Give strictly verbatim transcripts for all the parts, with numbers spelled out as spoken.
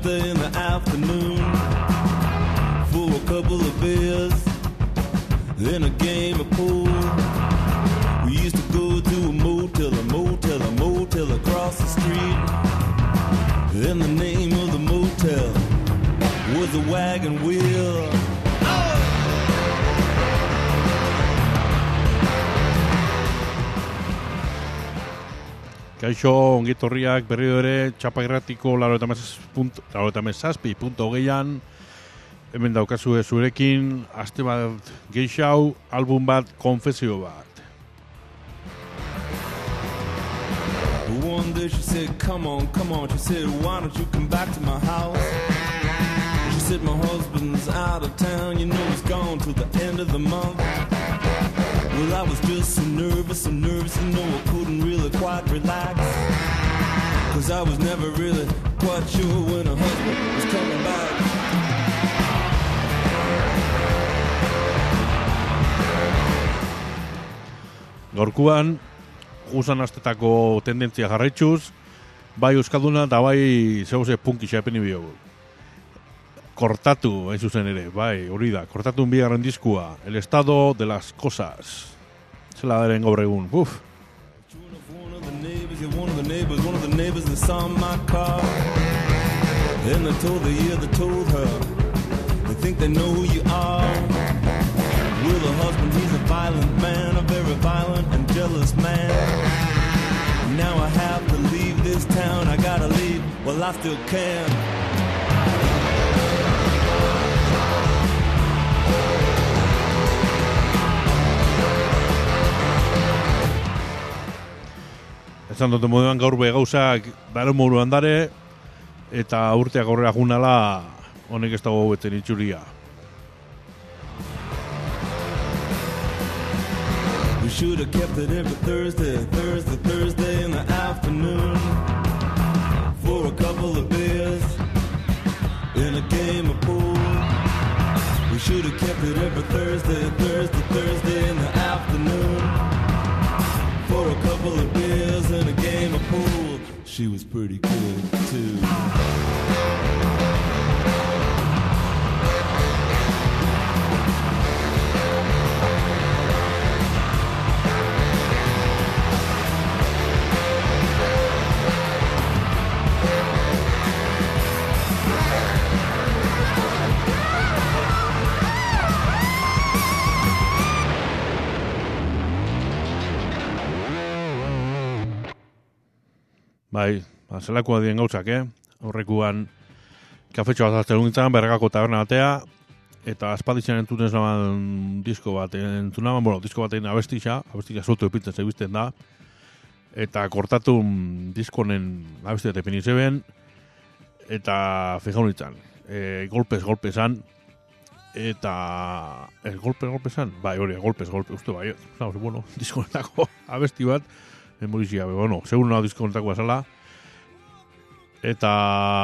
Thursday in the afternoon for a couple of beers and a game of pool. We used to go to a motel, a motel, a motel across the street. And the name of the motel was the Wagon Wheel. Kaixo, ongitorriak berriro ere txapa irratiko laurogeita hamazazpi puntu hogeian hemen daukazue zurekin aste bat geixau, album bat, konfesio bat. One day she said, come on, come on. She said, why don't you come back to my house? She said, my husband's out of town. You know he's gone till the end of the month. Well, I was just so nervous, so nervous, you know I couldn't really quite relax. Cause I was never really quite sure when her husband was coming back. Gaurkuan, Usan astetako tendentzia jarraituz, bai euskalduna eta bai zeuze punkisa epeni biogu. Kortatu, hain zuzen ere, bai, hori da, kortatu bigarren diskua, El estado de las cosas. Zela daren gaur egun, buf. One of the neighbors, one of the neighbors that saw my car. And they told the year they told her, they think they know who you are. Well, the husband, he's a violent man, a very violent and jealous man. Now I have to leave this town, I gotta leave while I still can. Esan dute moduan gaur be gauzak daren moduan dare, eta urteak aurrera junala honek ez dago betzen itxuria. We should have kept it every Thursday, Thursday, Thursday in the afternoon for a couple of beers and a game of pool. We should have kept it every Thursday, Thursday, Thursday in the afternoon for a couple of beers and a game of pool. She was pretty good too. Bai, zelakoa dien gauzak, eh? Horrekuan kafetxo bat azten nintzen, Bergako taberna batea, eta aspalditzen entzuten zaman disko bat, entzunaman, bueno, disko batean abestixa, abestixa soltu epintzen zebizten da, eta kortatu diskonen abesti bat epini zeben, eta fijau nintzen, e, golpez, golpezan, eta el golpe, golpezan, bai, hori, golpez, golpe, uste bai, no, bueno, diskonetako abesti bat, Morizia, bueno, segun nago diskonetako azala. Eta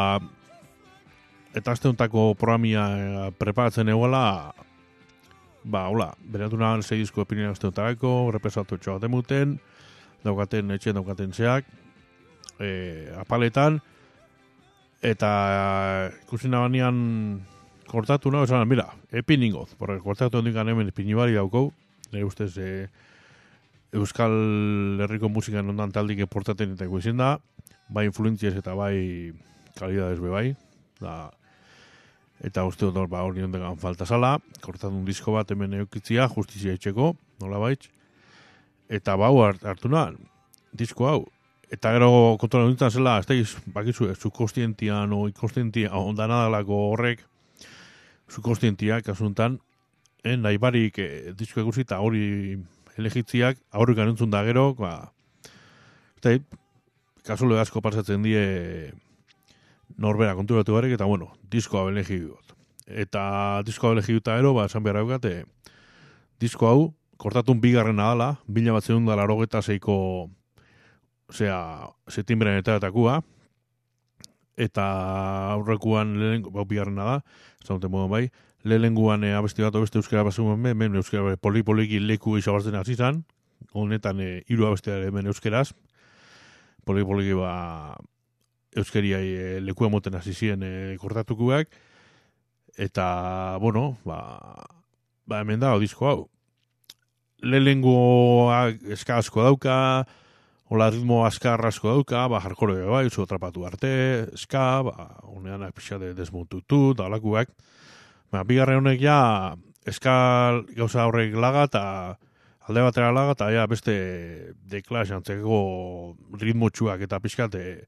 eta azte hontako programia preparatzen egoela, ba, hola, beratu nahan zei disko epinien azte hontarako, repesatu etxo bat emuten, daukaten etxen daukaten zeak, e, apaletan, eta ikusi nabanean kortatu nago, esan, mira, epin ingoz, porque kortatu hondikan hemen epinibari daukou, nire ustez, e, Euskal Herriko musikan ondan taldik eportaten eta ikusten da, bai influentziaz eta bai kalidadez be bai, da, eta uste dut ba, hori ondegan falta zala, kortatun disko bat hemen eukitzia, justizia etxeko, nola baitz, eta bau hartu nahan, disko hau, eta gero kontrola nintzen zela, ez da, bakizu, zu kostientian o ikostientian, ondan adalako horrek, zu kostientiak, kasuntan, en nahi barik eh, disko eguzita hori elegitziak, aurrik anuntzun da gero, ba, eta kasule asko pasatzen die norbera konturatu garek, eta bueno, disko hau elegi dut. Eta disko hau elegi dut ero, ba, esan behar haukat, disko hau, kortatun bigarrena dala, bila bat zedun dala arogeta zeiko, osea, septimbrean eta etakua, eta aurrekuan lehen, bau bigarrena da, ez da modu bai, lehenguan e, abesti bat beste euskara basuen hemen euskara poli-poliki leku izabartzen hasi izan, honetan e, hiru abesti hemen euskeraz, poli-poliki ba euskeriai e, leku emoten hasi ziren e, kortatukuak, eta, bueno, ba, ba hemen da, disko hau. Lehenengoak eska asko dauka, hola ritmo askar asko dauka, ba, hardcore bai, oso atrapatu arte, eska, ba, honean pixka de desmontutu, da holakuak. Ba, bigarren honek ja, eska gauza horrek laga, eta alde batera laga, eta ja, beste de Clash antzeko ritmotxuak eta pixkat, e,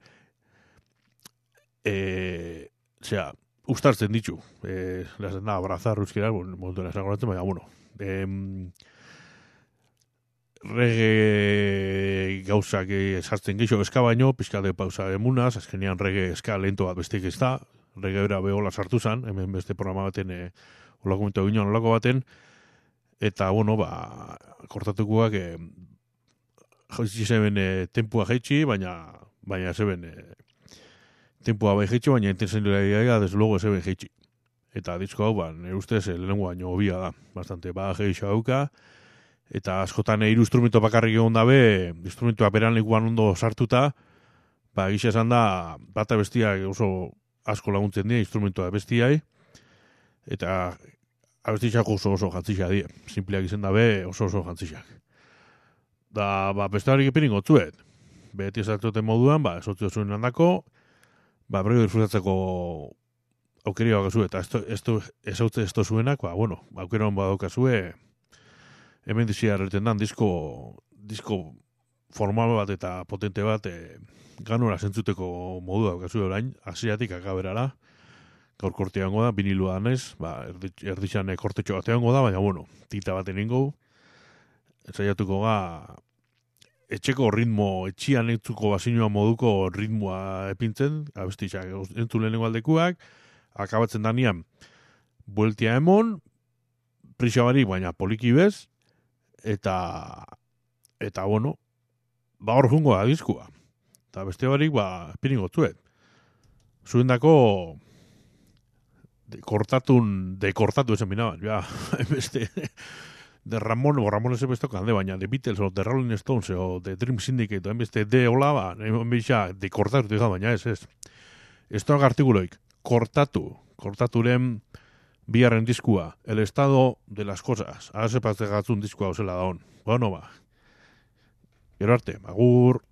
e, zera, ustartzen ditu. E, Lazen da, abrazar euskera, montuen esagoratzen, baina, bueno, e, reggae gauzak esartzen geixo eska baino, pixka de pausa emunaz, azkenean reggae eska lento bat bestik ez da, reggae bera behola sartu zan, hemen beste programa baten, e, olako momentu ginen olako baten, eta, bueno, ba, kortatukoak, e, jaitsi zeben e, tempua jaitsi, baina, baina zeben e, tempua bai jaitsi, baina intensilaria desde luego zeben jaitsi. Eta disko hau, ba, nire ustez, e, lehenengo baino hobia da, bastante, ba, jaitxo hauka, eta askotan hiru instrumento bakarrik egon dabe, instrumentoa beran lekuan ondo sartuta, ba, gisa esan da, bata bestiak oso asko laguntzen dira, instrumentoa bestiai, eta abestiak oso oso jantzixak dira, simpleak izen dabe oso oso jantzixak. Da, ba, beste harik epirin gotzuet, beti esatuten moduan, ba, esotio zuen handako, ba, brego disfrutatzeko aukeria bakazue, eta esautze esto zuenak, ba, bueno, aukera hon badaukazue, hemen dizia erreten dan, disko, disko formal bat eta potente bat, e, ganora zentzuteko modu daukazue orain, hasiatik akaberara, gaur kortea hongo da, binilua danez, ba, erditxan kortetxo bat hongo da, baina, bueno, tita bat eningo, ensaiatuko ga, etxeko ritmo, etxian entzuko bazinua moduko ritmoa epintzen, abestitxak entzu lehenengo aldekuak, akabatzen danean, bueltia emon, prisa barik, baina poliki bez, eta, eta, bueno, ba hor jungo da diskua. Eta beste barik, ba, epiringo zuet. Zuendako, kortatun, dekortatu esan binaban, ja, beste, de Ramon, o Ramon ese besto kande, baina de Beatles, o de Rolling Stones, o de Dream Syndicate, o beste de hola, ba, enbeixa, dekortatu, diga, baina ez, ez. Ez da artikuloik, kortatu, kortaturen biharren diskua, el estado de las cosas, ara sepazte gatzun diskua osela da hon, bueno, ba, gero arte, agur.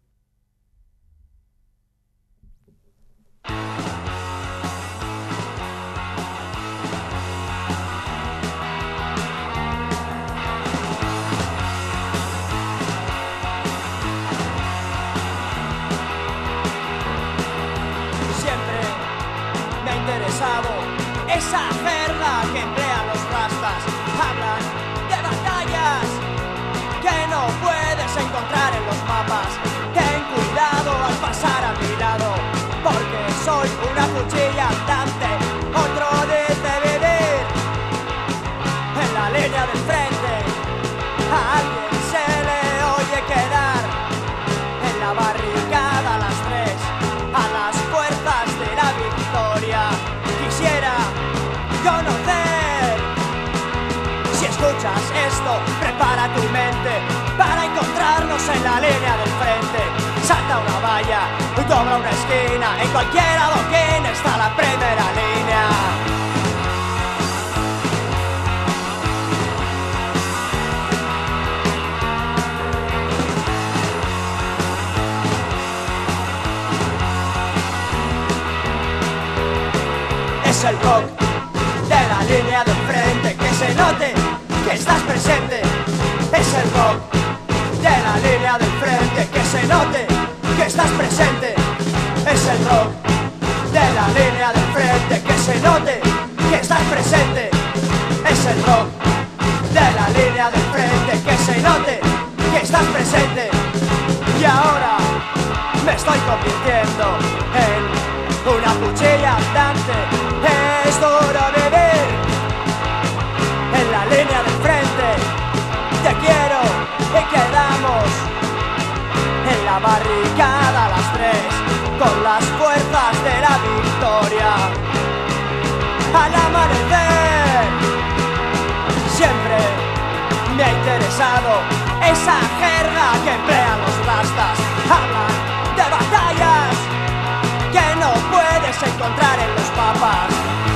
Esa jerga que emplean los rastas, hablan de batallas que no puedes encontrar en los mapas. Ten cuidado al pasar a mi lado, porque soy una cuchilla andante. Otro dice vivir en la línea del frente. A alguien se le oye quedar en la barricada a las tres, a las puertas de la victoria. Quisiera conocer. Si escuchas esto, prepara tu mente para encontrarnos en la línea del frente. Salta una valla, dobla una esquina, en cualquier adoquín está la primera línea. Es el rock de la línea del frente, que se note que estás presente. Es el rock de la línea del frente, que se note que estás presente. Es el rock de la línea del frente, que se note que estás presente. Es el rock de la línea del frente, que se note que estás presente. Y ahora me estoy convirtiendo en una cuchilla andante. Es duro vivir en la línea del frente. Te quiero y quedamos en la barricada a las tres, con las fuerzas de la victoria. Al amanecer siempre me ha interesado esa jerga que emplean los rastas. Hablan de batallas que escapas.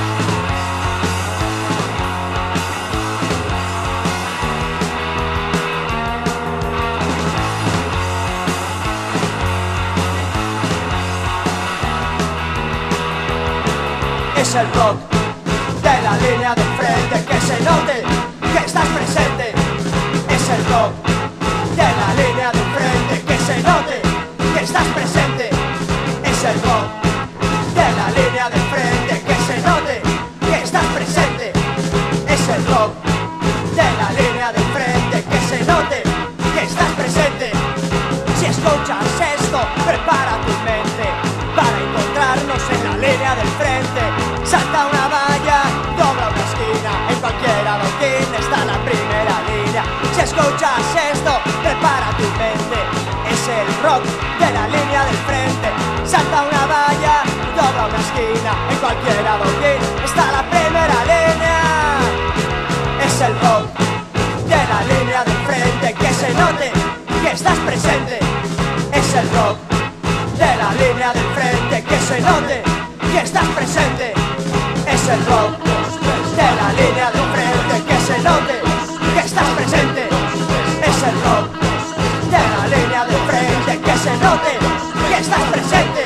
Es el rock de la línea del frente, que se note que estás presente. Es el rock de la línea del frente, que se note que estás presente. Es el rock de la línea del frente, que se note que estás presente. Es el rock de la línea del frente, que se note que estás presente. Si escuchas esto, prepara tu mente para encontrarnos en la línea del frente. Salta una valla, dobla una esquina, en cualquier adoquín está la primera línea. Si escuchas esto, prepara tu mente. Es el rock de la línea del frente. Salta una valla, dobla una esquina, en cualquier adoquín está la primera línea. Es el rock de la línea del frente, que se note que estás presente. Es el rock de la línea del frente, que se note que estás presente. Es el rock de la línea del frente, que se note que estás presente. Es el rock de la línea del frente, que se note que estás presente.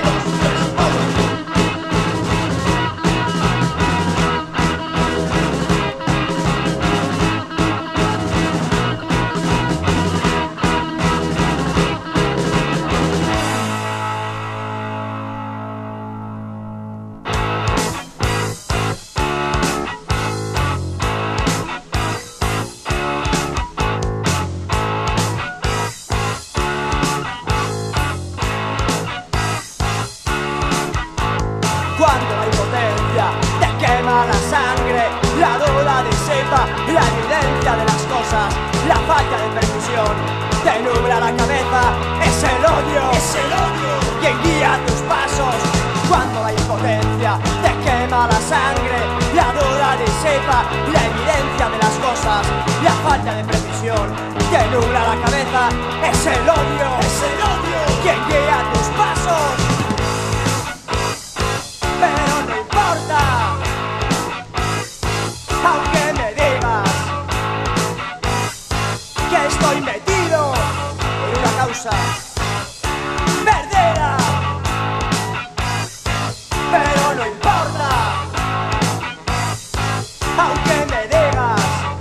Cuando hay potencia, te quema la sangre, la duda disipa la evidencia de las cosas, la falta de precisión te nubla la cabeza. Es el odio, es el odio quien guía tus pasos. Cuando hay potencia, te quema la sangre, la duda disipa la evidencia de las cosas, la falta de precisión te nubla la cabeza. Es el odio, es el odio quien guía tus pasos. Pero no importa, aunque me digas que estoy metido en una causa perdida. Pero no importa, aunque me digas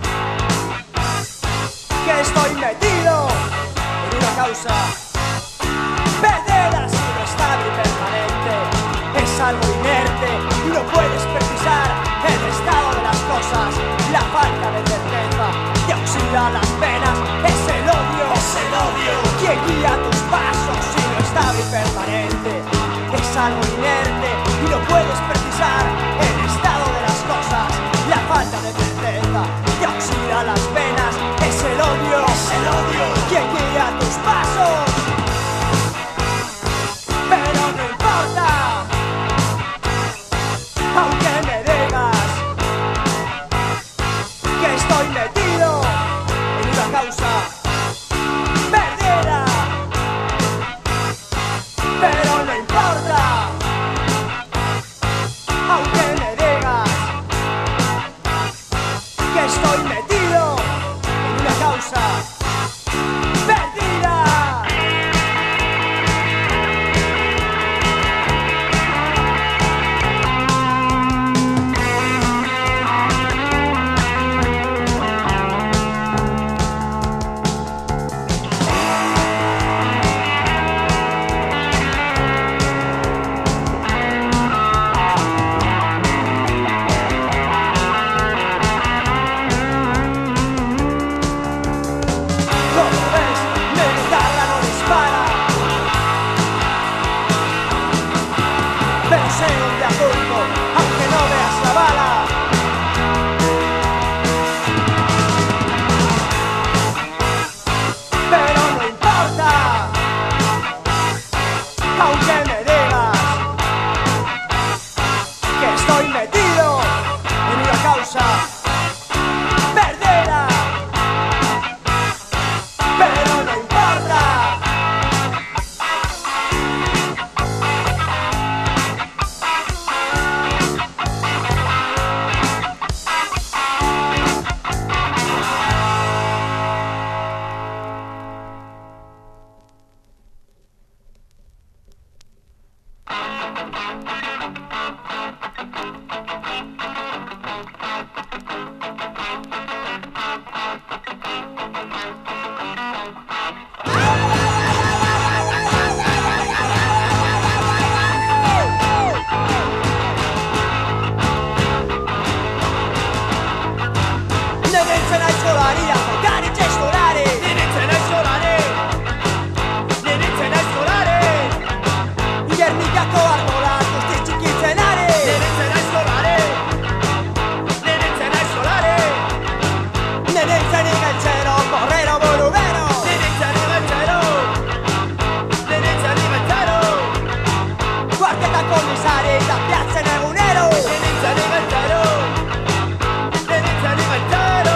que estoy metido en una causa perdida. Si no está bien permanente, es algo inerte y no puedes precisar el estado de las cosas. La falta de certeza te oxida las venas. Es el odio, es el odio quien guía tus pasos. Si no está bien permanente, es algo inerte y no puedes precisar el estado de las cosas. La falta de certeza te oxida las venas. Es el odio, es el odio quien guía tus pasos. Pero no importa, aunque me digas que estoy metido en una causa perdida. Pero no importa, aunque me digas que estoy metido en una causa perdida. Nenenze nahi zolari, avokari txestolari. Nenenze nahi zolari, nenenze nahi zolari. Gernikako arbolak guzti txikitzen ari. Nenenze nahi zolari, nenenze nahi zolari. Nenenze ni galtzero, borrero borubero. Nenenze ni galtzero, nenenze ni galtzero. Guardia commissari da piazza Negunero. Nenenze ni galtzero, nenenze ni galtzero.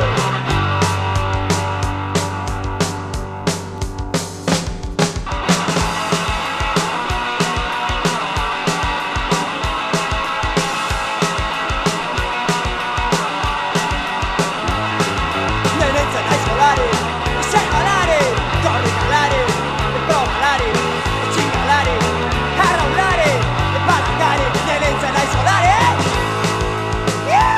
Nenenze nahi zolari, sei balari, torri galari, e probalari, e txingalari, arraulari, e palangari. Nenenze nahi zolari, yeah!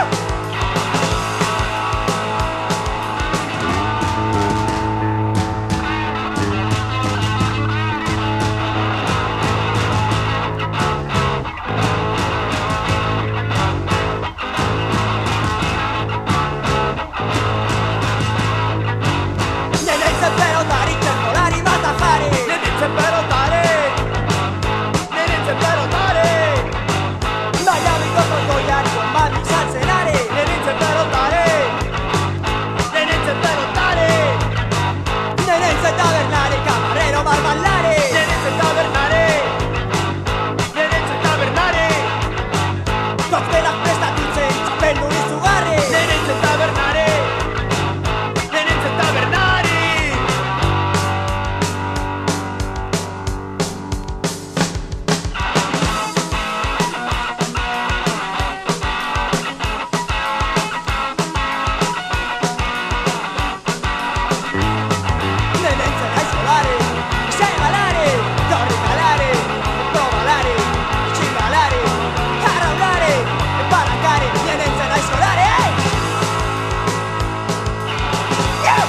Nenenze pelotari, temporari, matafari. Nenenze pelotari, nenenze pelotari. Miami con Goian, con Mami Sanzenari. Nenenze pelotari, nenenze pelotari. Nenenze tabernari, camarero barballari. Nenenze tabernari, nenenze tabernari. Koktelak prestatutzen, txapeldu izugarri. Nenenze tabernari, nenenze tabernari. Nenenze nahi zolari, sei balari, torri galari, e probalari, e txingalari, arraulari, e palangari. Nenenze nahi zolari, yeah!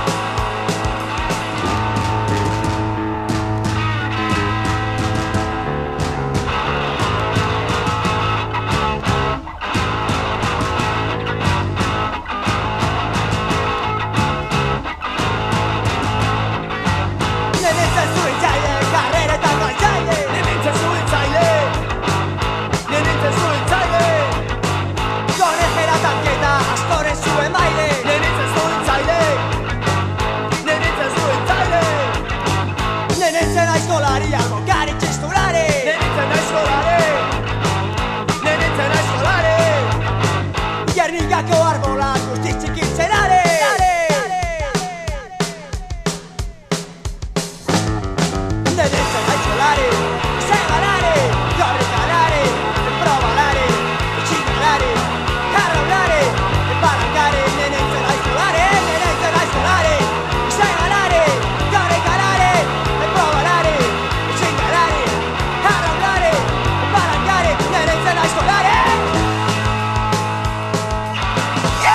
Nenenze zuhitzaile, karreretan galtzaile. Nenenze zuhitzaile, nenenze zuhitzaile. Konejera tanketa, askoren zuen baile. Nenenze zuhitzaile, nenenze zuhitzaile. Nenenze nahi zolari, avokari txistulari. Nenenze nahi zolari, nenenze nahi zolari. Gernikako arbolak guzti txikitzen ari. Nenenze nahi zolari, sei balari, torri galari, e probalari, e txingalari, arraulari, e palangari. Nenenze nahi zolari, nenenze nahi zolari, sei balari, torri galari, e probalari, e txingalari, arraulari, e palangari. Nenenze nahi zolari, yeah!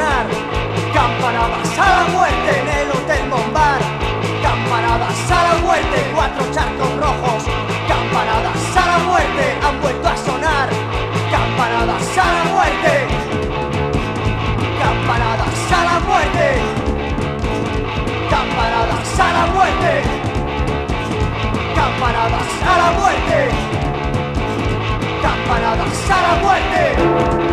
sonar campanadas a la muerte en el Hotel Bombar, campanadas a la muerte, cuatro charcos rojos, campanadas a la muerte han vuelto a sonar, campanadas a la muerte, campanadas a la muerte, campanadas a la muerte, campanadas a la muerte, campanadas a la muerte.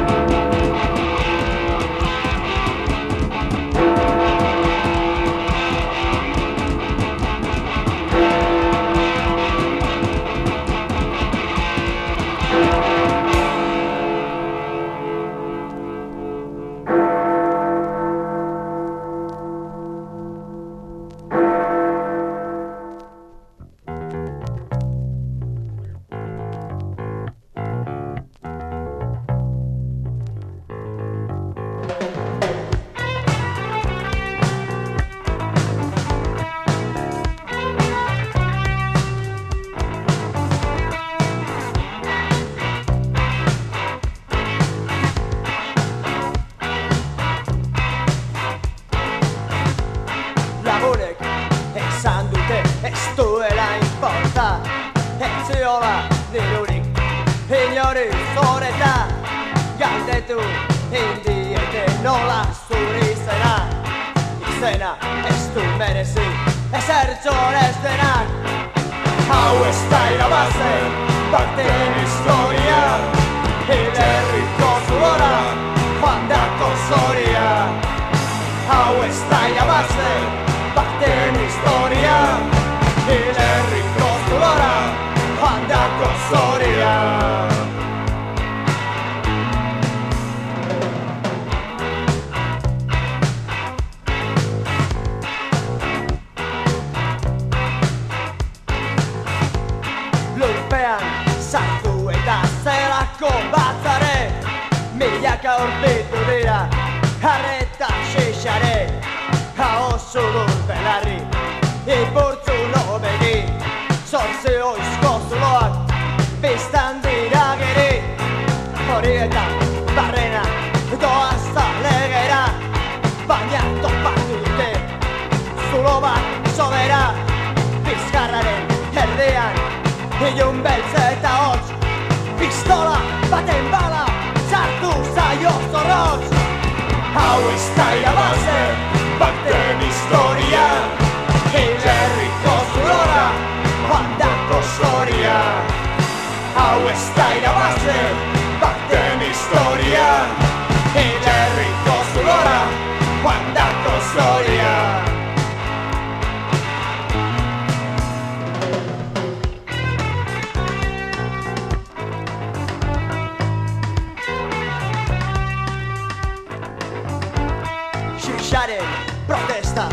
Protesta,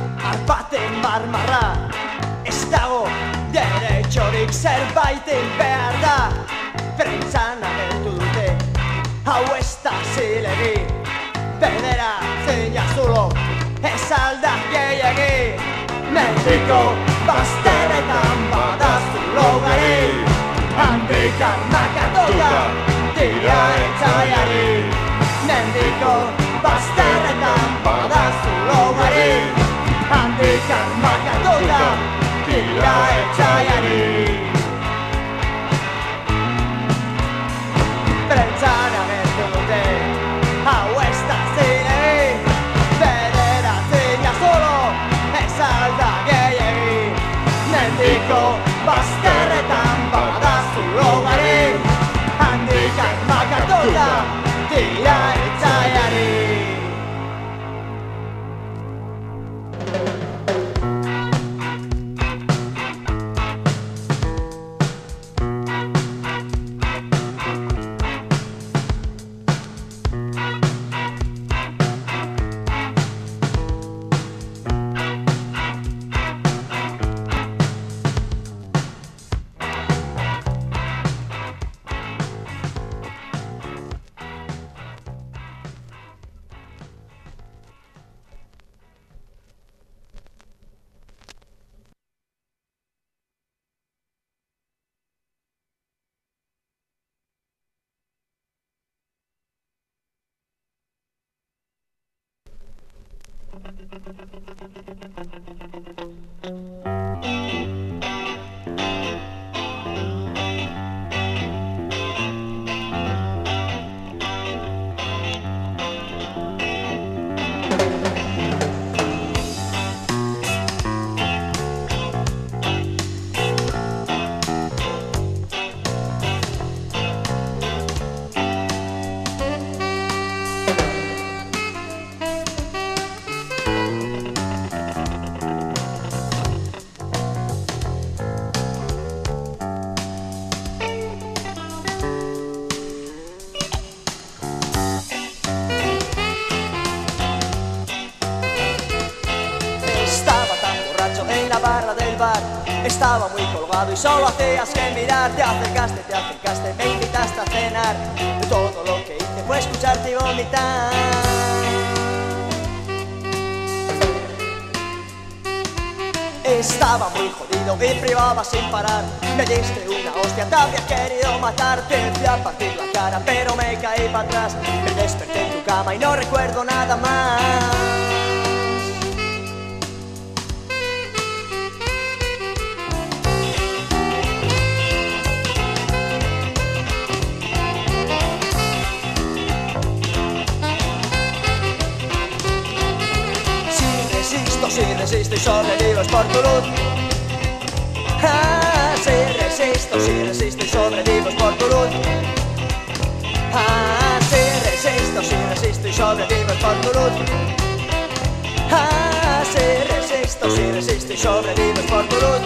arbaten marmarra, ez dago derechorik zerbaiten behar da. Prentsan agertu dute, hau ez da zilegi, bederatzen jazulo, ez alda gehiagi. Mendiko bazterretan badazu logari, handikan makatuta dira etxaiari. Mendiko bazterretan badazu logari, handikan makatuta dira etxaiari. Prentsan agertu dute, hau ez da zilegi, bederatzen jazulo, ez alda gehiagi. Mendiko bazterretan badazu logari, handikan makatuta dira etxaiari. la barra del bar. Estaba muy colgado y solo hacías que mirar. Te acercaste, te acercaste, me invitaste a cenar. Todo lo que hice fue escucharte y vomitar. Estaba muy jodido y privaba sin parar. Me diste una hostia, te había querido matar. Te fui a partir la cara, pero me caí para atrás. Me desperté en tu cama y no recuerdo nada más. Si resisto y sobrevivo es por tu luz. Ah, si resisto, si resisto y sobrevivo es por tu luz. Ah, si resisto, si resisto y sobrevivo es por tu luz. Ah, si resisto, si resisto y sobrevivo es por tu luz.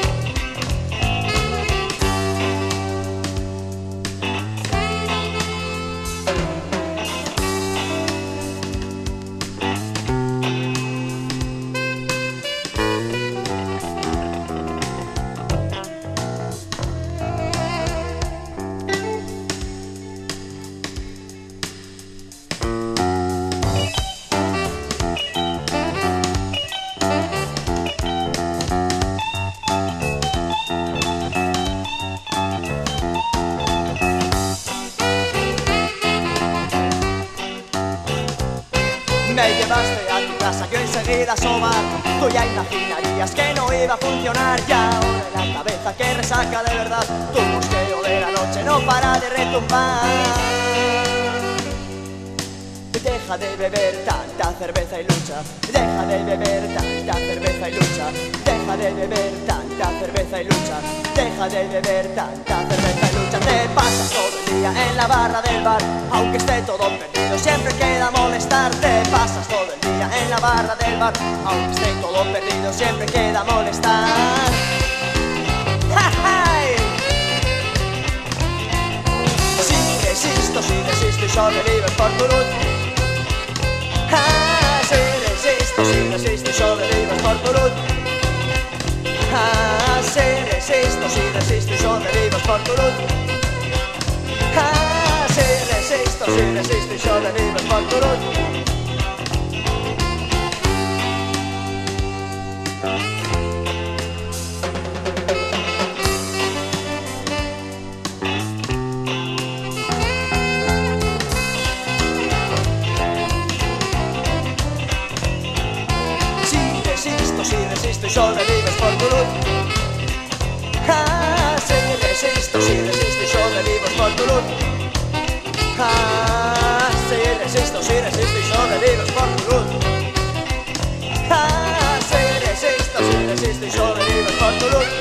Me llevaste a tu casa, yo enseguida asomar. Tú ya imaginarías que no iba a funcionar. Ya ahora en la cabeza que resaca de verdad. Tu mosqueo de la noche no para de retumbar. Deja de beber tanta cerveza y lucha. Deja de beber tanta cerveza y lucha. Deja de beber tanta cerveza y lucha. Deja de beber tanta cerveza y lucha. Te pasas todo el día en la barra del bar. Aunque esté todo perdido, siempre queda molestar. Te pasas todo el día en la barra del bar. Aunque esté todo perdido, siempre queda molestar. ¡Ja-ja! Si resisto, si resisto y sobrevivo es por tu luz. Ah, si resisto, si resisto y sobrevivo es por tu luz. Ah, si resisto, si resisto y sobrevivo es por tu luz. Ah, si resisto, si resisto y sobrevivo es por tu luz. Si resisto y sobrevives por tu luz. Ah, si resisto, si resisto y sobrevives por tu luz. Ah, si resisto, si resisto y sobrevives por tu luz. Ah, si resisto, si resisto y sobrevives por tu luz.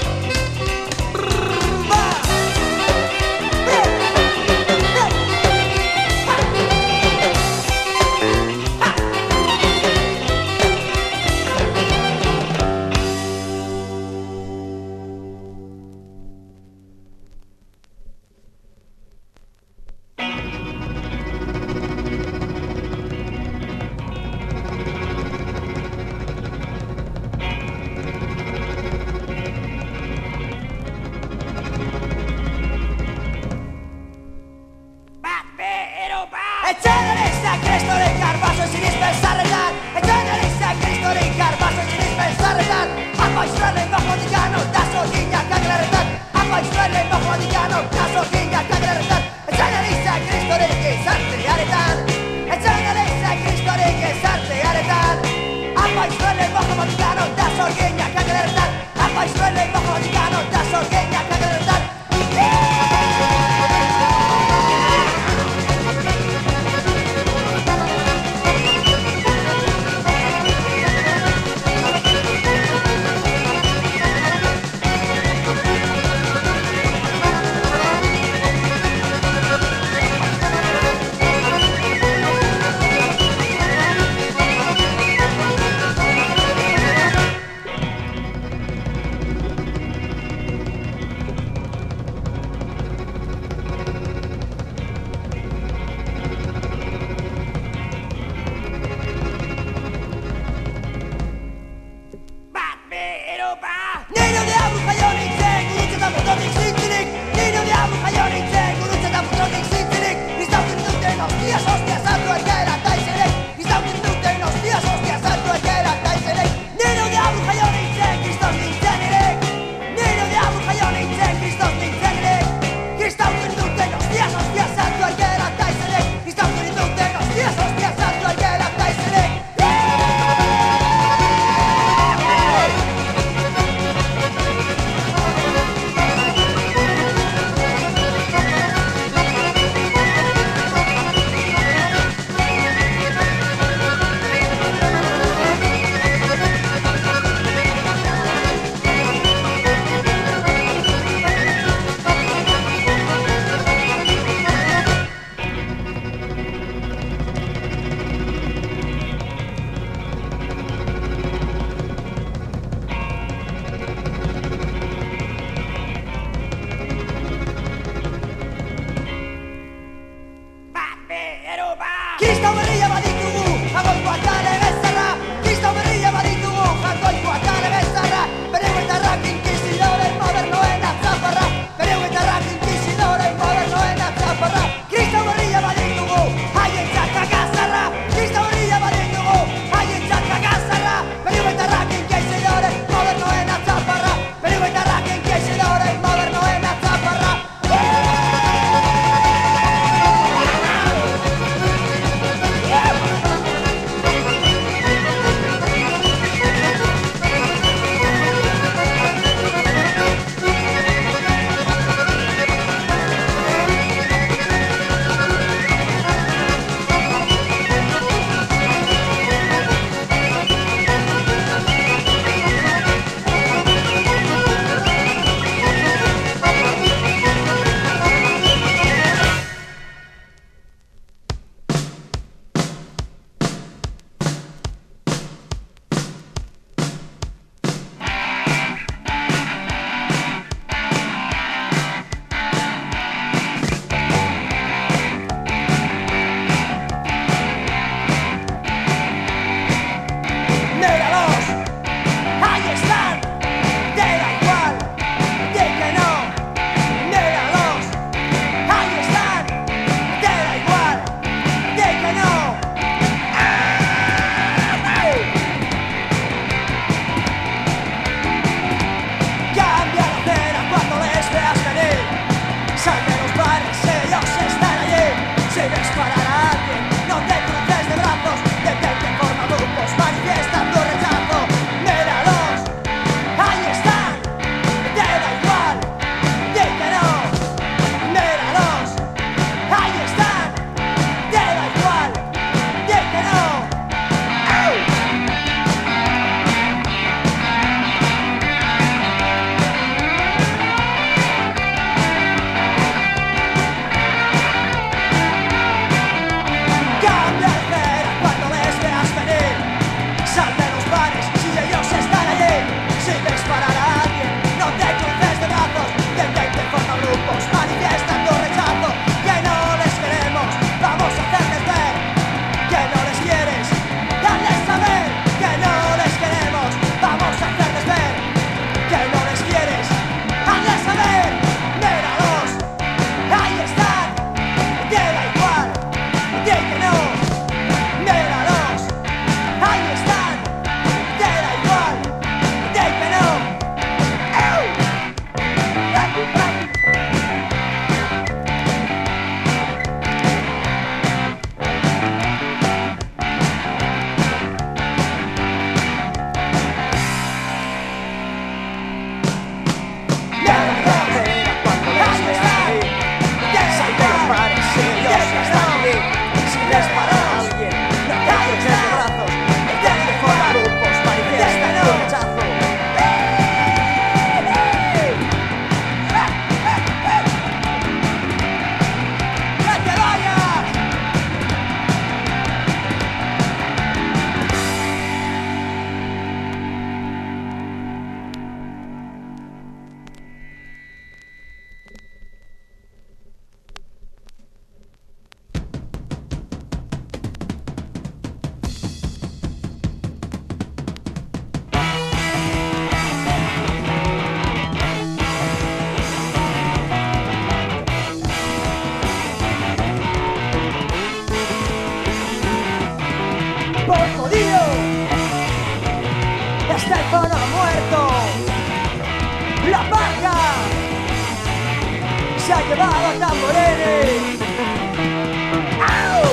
llevado a Tamborelli. ¡Au!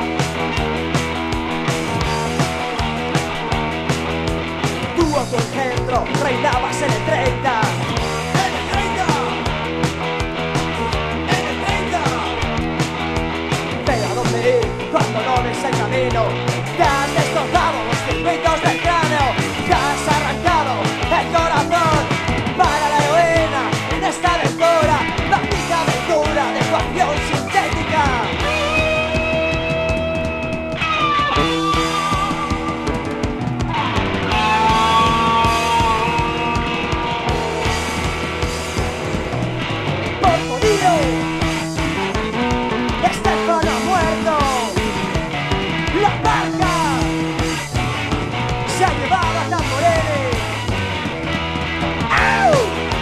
Tú a tu engendro reinabas en el treinta. ¡En el treinta! ¡En el treinta! Pero a dónde ir cuando no ves el camino. Te has destrozado los circuitos del cráneo. Te has arrancado el corazón para la heroína en esta aventura, mágica aventura de tu acción sintética. Por jodido, Estefano ha muerto. La barca se ha llevado a Tamborelli. ¡Au!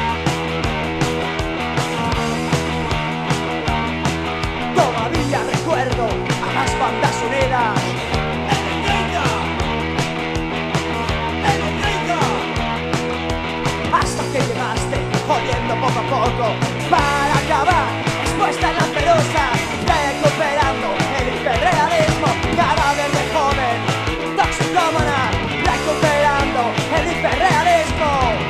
Todavía recuerdo a las bandas unidas. ¡En el treinta! ¡En el treinta! Hasta que llegaste, jodiendo poco a poco, para acabar expuesta en la pelusa, recuperando el hiperrealismo, cadáver de joven, toxicómana, recuperando el hiperrealismo.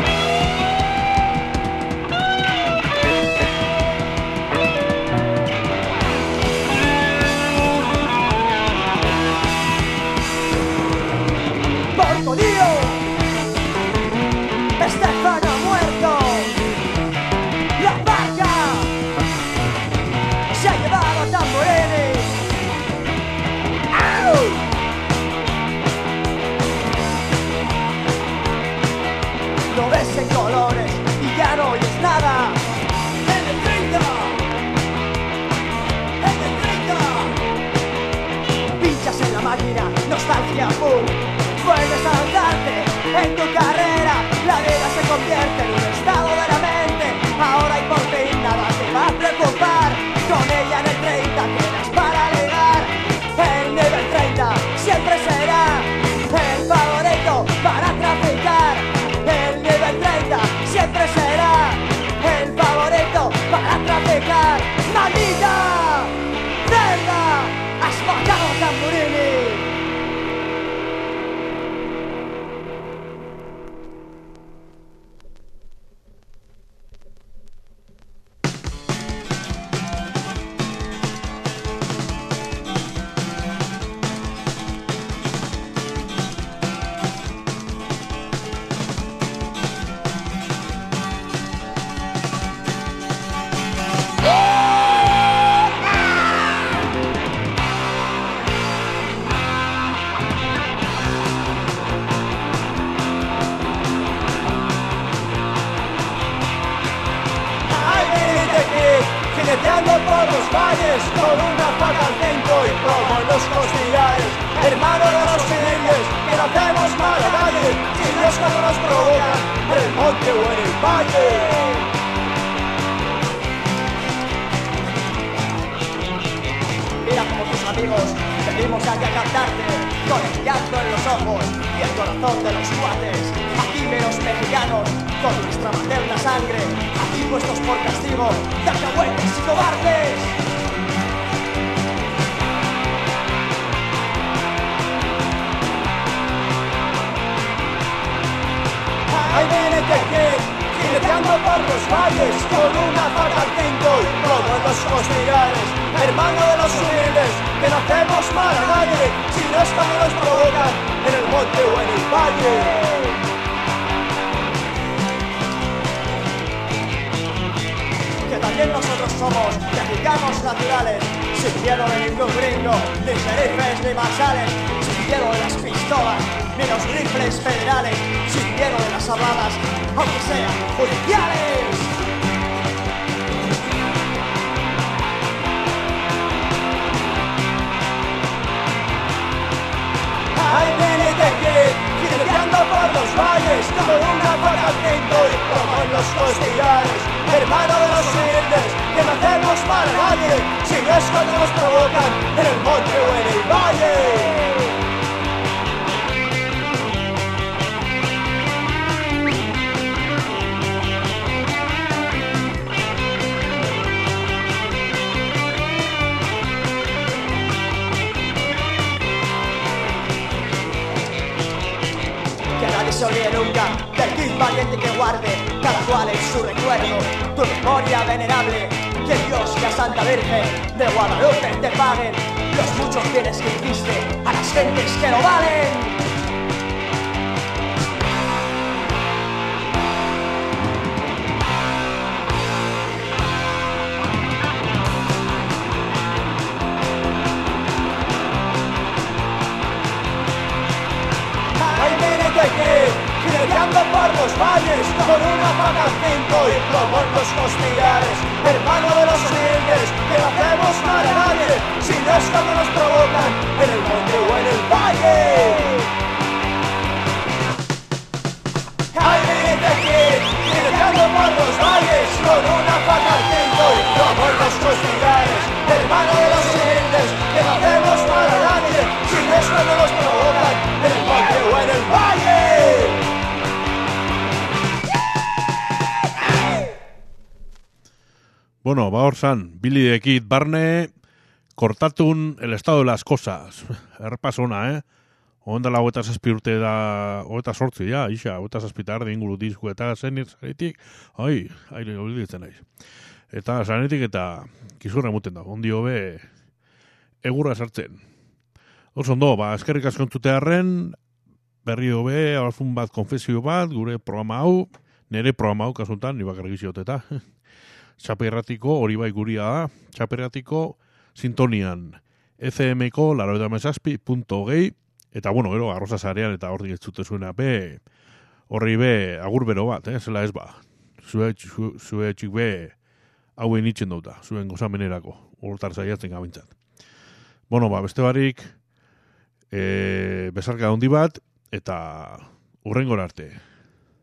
¡Porco Dio! Estefano ha muerto. La barca se ha llevado a Tamborelli. ¡Au! Lo ves en colores y ya no oyes nada. ¡En el treinta! ¡En el treinta! Pinchas en la máquina, nostalgia full. Vuelves a lanzarte en tu carrera. La vida se convierte en un estado de la mente. Ahora y por fin nada te va a preocupar. Con ella en el treinta quedas para ligar. El nivel treinta siempre será el favorito para traficar. El nivel treinta siempre será el favorito para traficar. ¡Maldita cerda! ¡Has matado a Tamborelli! Jineteando por los valles con una faca al centro y plomo en los costillares. Hermano de los civiles, que no hacemos mal a nadie, si Dios cuando nos provocan en el monte o en el valle. Mira como tus amigos venimos aquí a cantarte, con el llanto en los ojos y el corazón de los cuates. Aquí menos mexicanos, con nuestra materna sangre, aquí puestos por castigo, de alcahuetes y cobardes. Ahí viene Tequín, jineteando por los valles, con una faca al cinto y plomo en los costillares. Hermano de los humildes, que no hacemos mal a nadie, si no es cuando nos provocan en el monte o en el valle. Que también nosotros somos mexicanos naturales, sin miedo de ningún gringo, ni sheriffes ni marshales, sin miedo de las pistolas, ni los rifles federales, sin miedo de las habladas, aunque sean judiciales. Ahí viene Tequín, jineteando por los valles, con una faca al cinto y plomo en los costillares. Hermano de los humildes, que no hacemos mal a nadie, si no es cuando nos provocan en el monte o en el valle. se olvide nunca del kid valiente que guarde cada cual en su recuerdo tu memoria venerable. Que Dios y la Santa Virgen de Guadalupe te paguen los muchos bienes que hiciste a las gentes que lo valen. Jineteando por los valles con una faca al cinto y plomo en los costillares, hermano de los humildes, que no hacemos mal a nadie, si no es cuando nos provocan en el monte o en el valle. Ay, viniste aquí, jineteando por los valles con una faca al cinto y plomo en los costillares, hermano de los humildes, que no hacemos mal a nadie, si no es cuando nos provocan en el monte o en el valle. Bueno, ba hor zan, Billy the Kid barne, kortatun el estado de las cosas. Errepas ona, eh? Ondala hogeita zazpi urte da, hogeita sortzi, ja, isa, hogeita zazpita ardi inguru disku eta zenir zanetik, ai, aire obliditzen naiz. Eta zanetik eta kizurra muten da, ondi hobe egurra sartzen. Oso ondo, ba, eskerrik asko entzutearren, berri hobe, alfun bat, konfesio bat, gure programa hau, nere programa hau kasuntan, ni bakarrik izioteta. Txaperratiko, hori bai guria da, Txaperratiko sintonian, F M-ko laurogeita hamazazpi puntu gehi, eta bueno, gero, arroza zarean eta hortik ez zute zuena, be, horri be, agur bero bat, eh, zela ez ba, zue, zue, zue txik be, hauen itxen dauta, zuen gozamenerako, hortar zaiatzen gabintzat. Bueno, ba, beste barik, e, besarka handi bat, eta hurrengora arte.